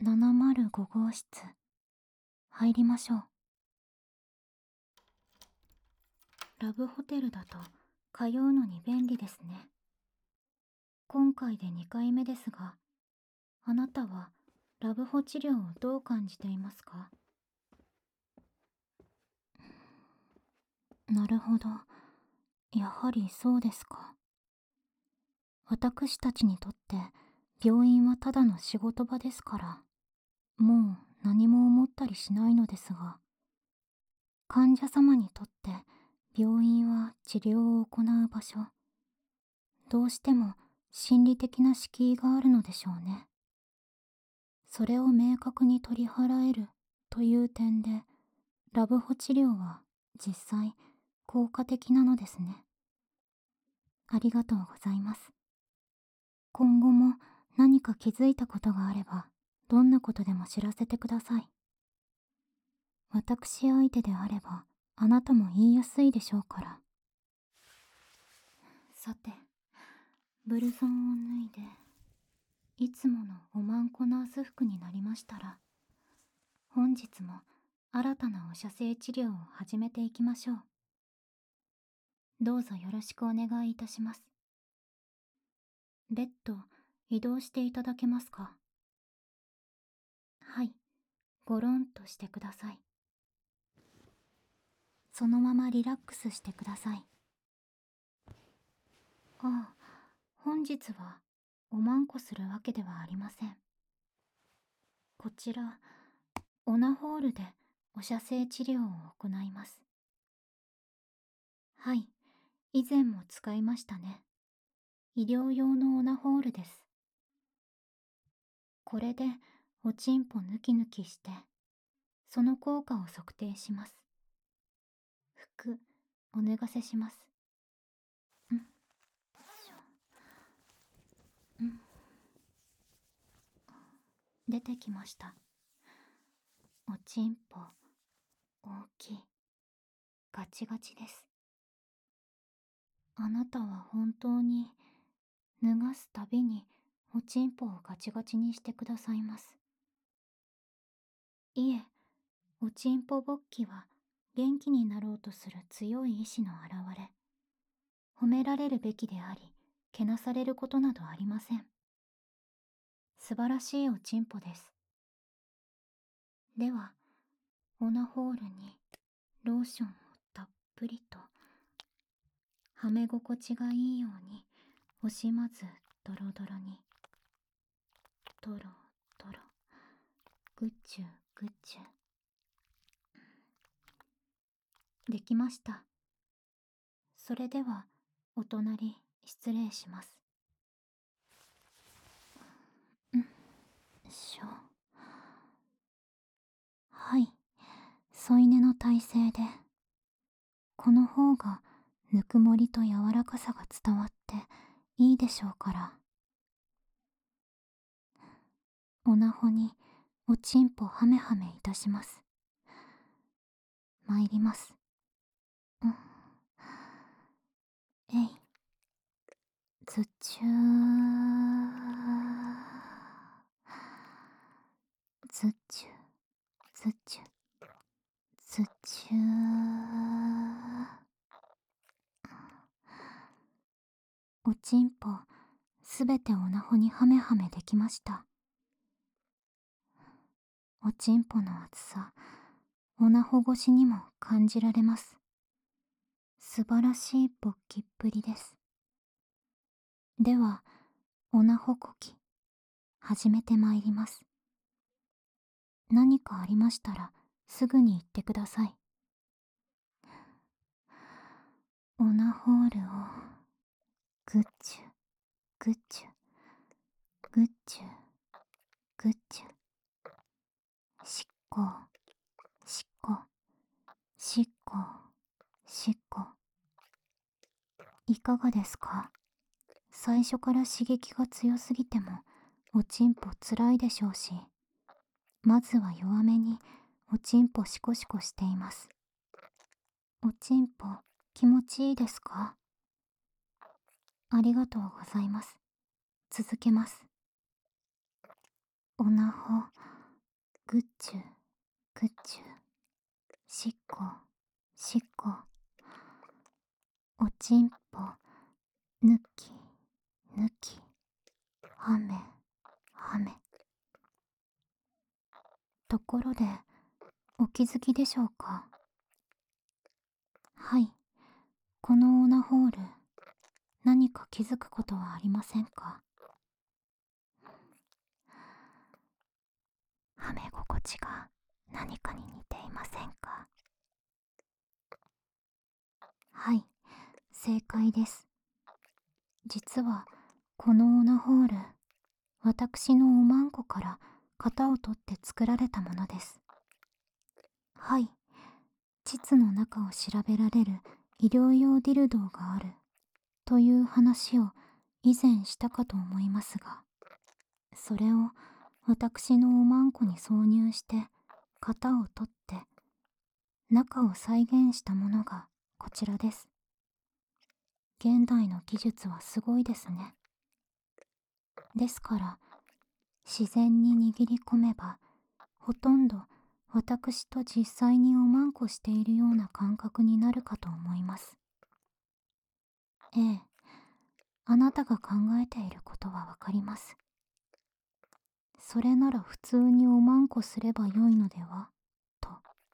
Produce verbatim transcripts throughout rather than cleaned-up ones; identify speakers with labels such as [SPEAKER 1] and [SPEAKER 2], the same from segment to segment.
[SPEAKER 1] ななまるごごうしつ入りましょう。ラブホテルだと通うのに便利ですね。今回でにかいめですが、あなたはラブホ治療をどう感じていますか？なるほど。やはりそうですか。私たちにとって病院はただの仕事場ですから、もう何も思ったりしないのですが、患者様にとって病院は治療を行う場所、どうしても心理的な敷居があるのでしょうね。それを明確に取り払えるという点で、ラブホ治療は実際効果的なのですね。ありがとうございます。今後も何か気づいたことがあれば、どんなことでも知らせてください。私相手であれば、あなたも言いやすいでしょうから。さて、ブルゾンを脱いで、いつものおまんこナース服になりましたら、本日も新たなお射精治療を始めていきましょう。どうぞよろしくお願いいたします。ベッド、移動していただけますか？はい、ゴロンとしてください。そのままリラックスしてください。ああ、本日はおまんこするわけではありません。こちら、オナホールでお射精治療を行います。はい、以前も使いましたね。医療用のオナホールです。これでおちんぽ抜き抜きして、その効果を測定します。服、お脱がせします。うん。うん。出てきました。おちんぽ、大きい。ガチガチです。あなたは本当に、脱がすたびにおちんぽをガチガチにしてくださいます。いえ、おちんぽ勃起は元気になろうとする強い意志の表れ。褒められるべきであり、けなされることなどありません。素晴らしいおちんぽです。では、オナホールにローションをたっぷりと、はめ心地がいいように惜しまずドロドロに、ドロドロ、グッチュグッチュ。できました。それではお隣失礼します。うんしょ。はい、添い寝の体勢で、この方がぬくもりと柔らかさが伝わっていいでしょうから。おなほにおちんぽはめはめいたします。参ります。うん。えい。ずっちゅー。ずっちゅ、ずっちゅ、ずっちゅー。おちんぽ、すべておなほにはめはめできました。おちんぽの厚さ、おなほ越しにも感じられます。素晴らしい勃起っぷりです。では、おなほこき、始めてまいります。何かありましたら、すぐに言ってください。オナホールを、グッチュ、グッチュ、グッチュ、グッチュ。しっこ、しっこ、しっこ、しっこ。いかがですか？最初から刺激が強すぎても、おちんぽつらいでしょうし、まずは弱めにおちんぽシコシコしています。おちんぽ気持ちいいですか？ありがとうございます。続けます。おなほ、 ぐっちゅぐっちゅ、しっこしっこ、おちんぽぬきぬき、はめはめ。ところでお気づきでしょうか。はい、このオナホール、何か気づくことはありませんか。はめ心地が何かに似ていませんか。はい、正解です。実はこのオナホール、私のおまんこから型を取って作られたものです。はい、膣の中を調べられる医療用ディルドーがあるという話を以前したかと思いますが、それを私のおまんこに挿入して型を取って中を再現したものがこちらです。現代の技術はすごいですね。ですから自然に握り込めばほとんど私と実際におまんこしているような感覚になるかと思います。ええ、あなたが考えていることはわかります。それなら普通におまんこすればよいのではと。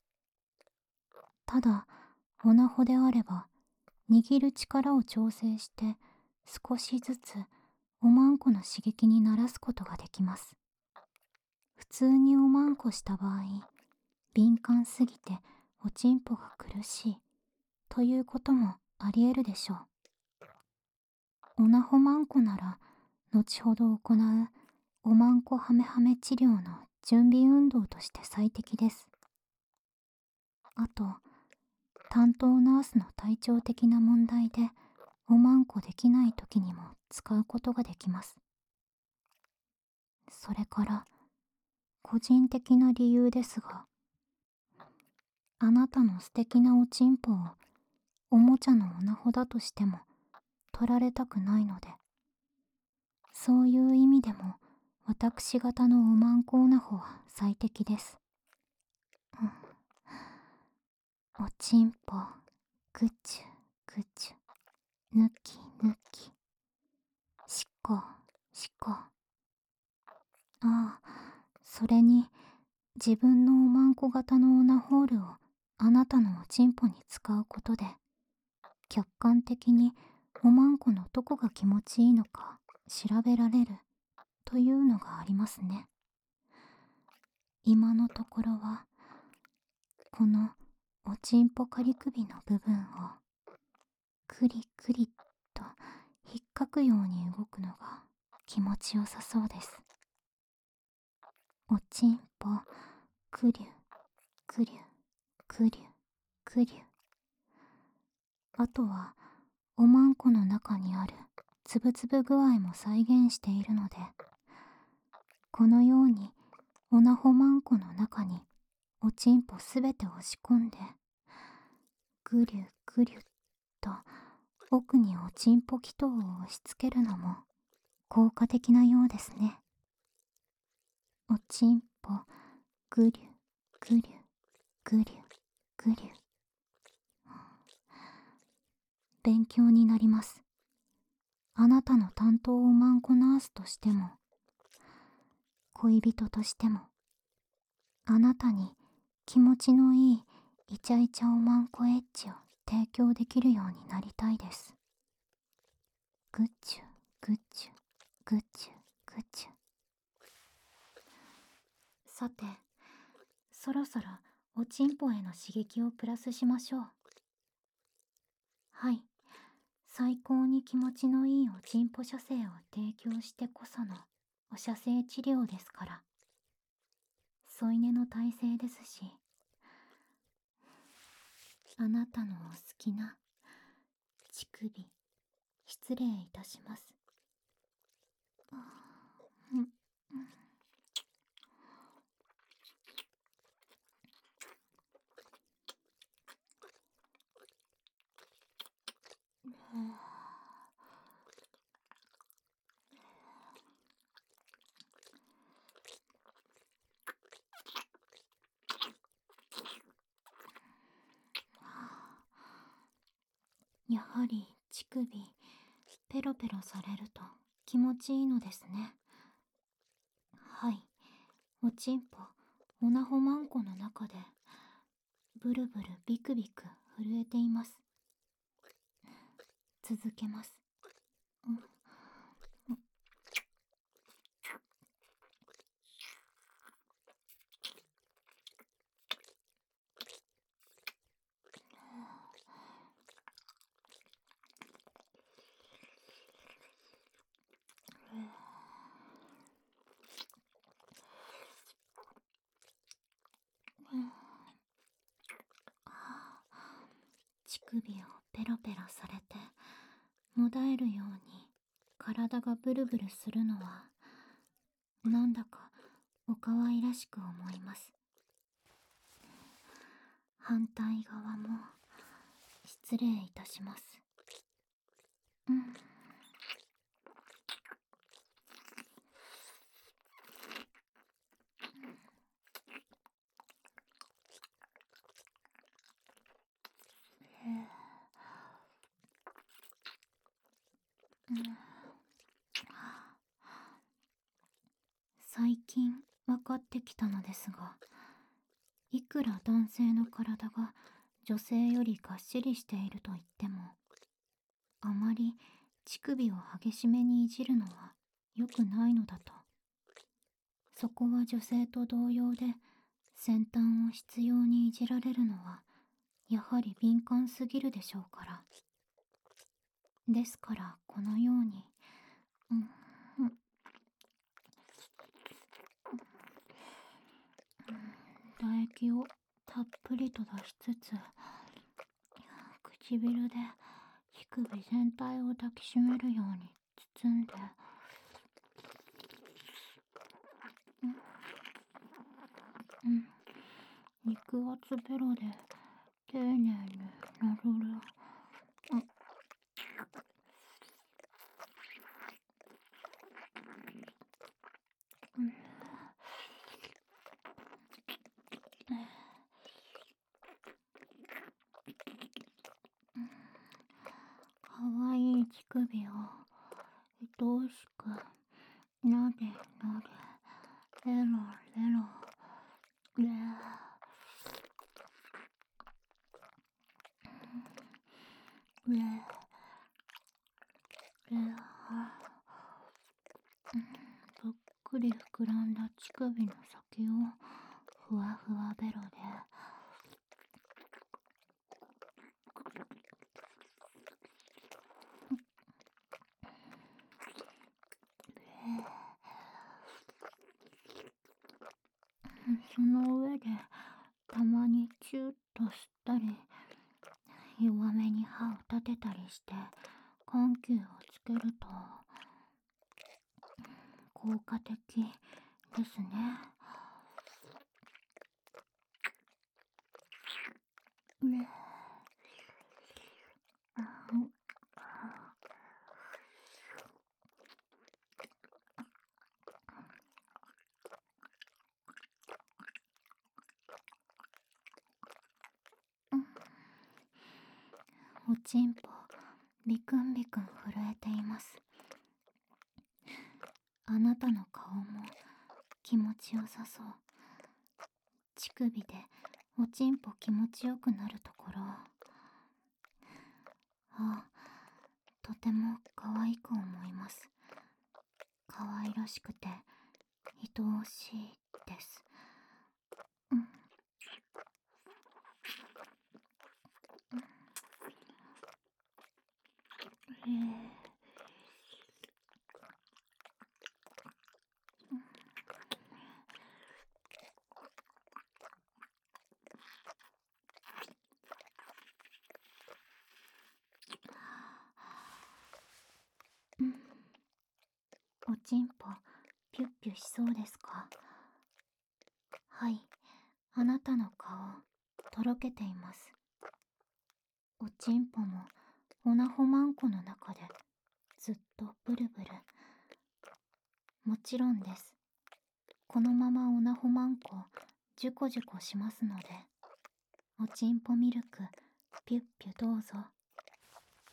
[SPEAKER 1] ただオナホであれば握る力を調整して少しずつおまんこの刺激に慣らすことができます。普通におまんこした場合、敏感すぎておちんぽが苦しいということもありえるでしょう。オナホマンコなら後ほど行うおまんこハメハメ治療の準備運動として最適です。あと、担当ナースの体調的な問題でおまんこできない時にも使うことができます。それから個人的な理由ですが、あなたの素敵なおちんぽをおもちゃのオナホだとしても取られたくないので、そういう意味でも私型のおまんこオナホは最適です。うん、おちんぽぐちゅぐちゅ、ぬきぬき、しっこしっこ。ああ、それに自分のおまんこ型のオナホールをあなたのおちんぽに使うことで客観的におまんこのどこが気持ちいいのか調べられるというのがありますね。今のところはこのおちんぽ仮首の部分をクリクリと引っかくように動くのが気持ちよさそうです。おちんぽクリュクリュクリュクリュ。あとはおまんこの中にあるつぶつぶ具合も再現しているので、このようにオナホマンコの中におちんぽすべて押し込んでぐりゅぐりゅっと奥におちんぽ気筒を押し付けるのも効果的なようですね。おちんぽぐりゅぐりゅぐりゅぐりゅ。勉強になります。あなたの担当おまんこナースとしても恋人としても、あなたに気持ちのいいイチャイチャおまんこエッジを提供できるようになりたいです。グッチュグッチュグッチュグッチュ。さて、そろそろおちんぽへの刺激をプラスしましょう。はい、最高に気持ちのいいおちんぽ射精を提供してこそのお射精治療ですから。添い寝の体勢ですし、あなたのお好きな乳首、失礼いたします。うんうんやはり乳首ペロペロされると気持ちいいのですね。はい、おちんぽおなほまんこの中でブルブルビクビク震えています。続けます。うんうん乳首をペロペロされてもだえるように体がブルブルするのはなんだかおかわいらしく思います。反対側も失礼いたします。うん。うん、最近分かってきたのですが、いくら男性の体が女性よりがっしりしていると言っても、あまり乳首を激しめにいじるのは良くないのだと。そこは女性と同様で、先端を執拗にいじられるのはやはり敏感すぎるでしょうから。ですからこのように、うん、うん、唾液をたっぷりと出しつつ、唇で乳首全体を抱きしめるように包んで、うん、肉厚ベロで丁寧になぞる。うん、うん、かわいい乳首を愛おしくなでなで、レロレロレレレ、ぷっくり膨らんだ乳首の先をふわふわベロで、その上でたまにチューッと吸ったり、弱めに歯を立てたりして緩急をつけると効果的ですね。ね、おちんぽビクンビクン震えています。あなたの顔も気持ちよさそう。乳首でおちんぽ気持ちよくなるところ、あ、とても可愛く思います。可愛らしくて愛おしいです。うん、えーうん、おちんぽピュッピュしそうですか？はい、あなたの顔とろけています。おちんぽもおなほまんこの中でずっとブルブル。もちろんです。このままおなほまんこジュコジュコしますので、おちんぽミルクピュッピュどうぞ。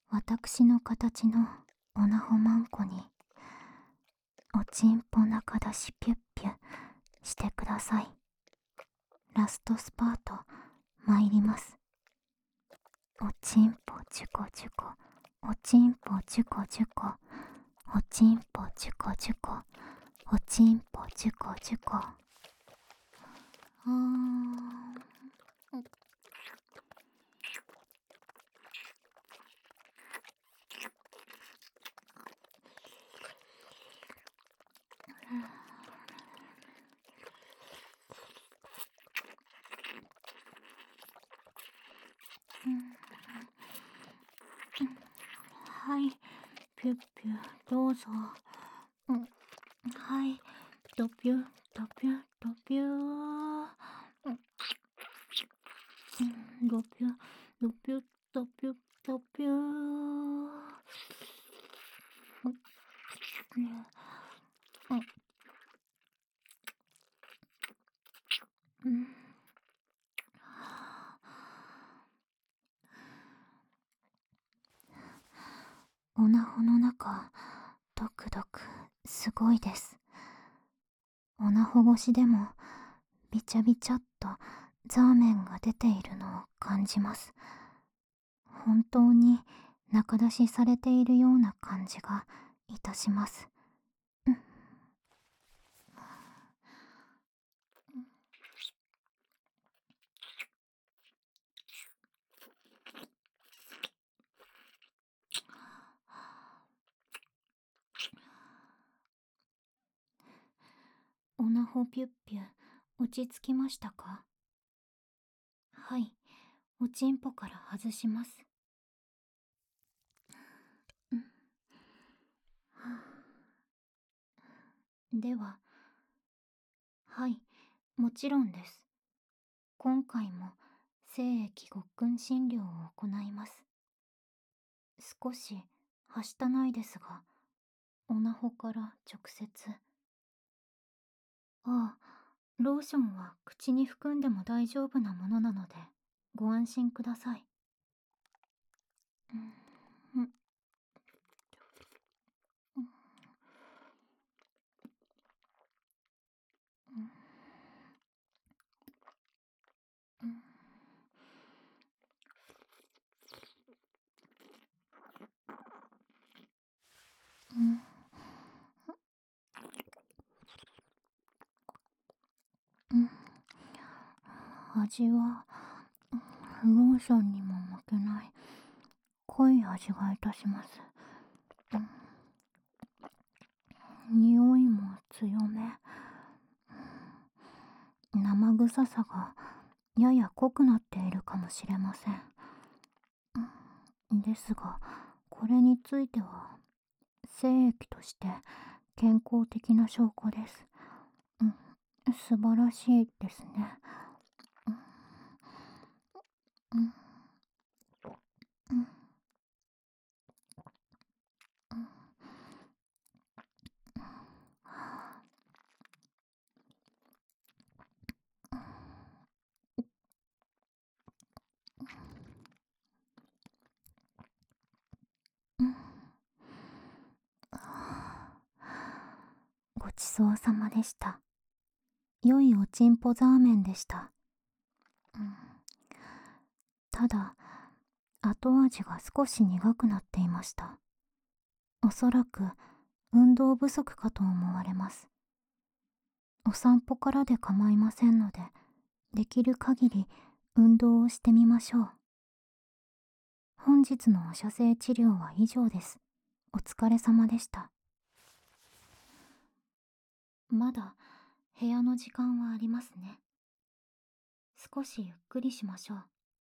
[SPEAKER 1] 私の形のオナホマンコにおちんぽ中出しピュッピュしてください。ラストスパート参ります。おちんぽチュコチュコ、おちんぽチュコチュコ、おちんぽチュコチュコ、おちんぽチュコチュコ。あーはい、ピュッピュどうぞ。うん、はい、ドピュドピュドピュー、うん、ドピュドピュドピュドピュー、うん、うん、おなほの中ドクドクすごいです。おなほ越しでもびちゃびちゃっとザーメンが出ているのを感じます。本当に中出しされているような感じがいたします。うん、おなほピュッピュ落ち着きましたか？はい、おちんぽから外します。うん、では、はい、もちろんです。今回も精液ごっくん診療を行います。少しはしたないですが、おなほから直接。ああ、ローションは口に含んでも大丈夫なものなのでご安心ください。うん、うん、うん、うん、うん、味はローションにも負けない濃い味がいたします。匂いも強め。生臭さがやや濃くなっているかもしれません。ですが、これについては精液として健康的な証拠です。うん、素晴らしいですね。うん、うん、うん、ごちそうさまでした。良いおちんぽザーメンでした。うん、ただ、後味が少し苦くなっていました。おそらく運動不足かと思われます。お散歩からで構いませんので、できる限り運動をしてみましょう。本日のお射精治療は以上です。お疲れ様でした。まだ部屋の時間はありますね。少しゆっくりしましょう。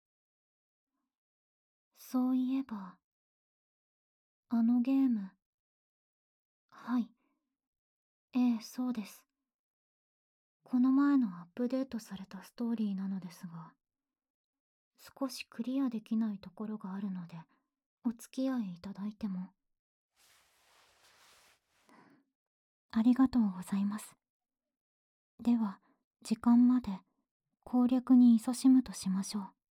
[SPEAKER 1] そういえば、あのゲーム。はい。ええ、そうです。この前のアップデートされたストーリーなのですが、少しクリアできないところがあるので、お付き合いいただいても。ありがとうございます。では、時間まで攻略に勤しむとしましょう。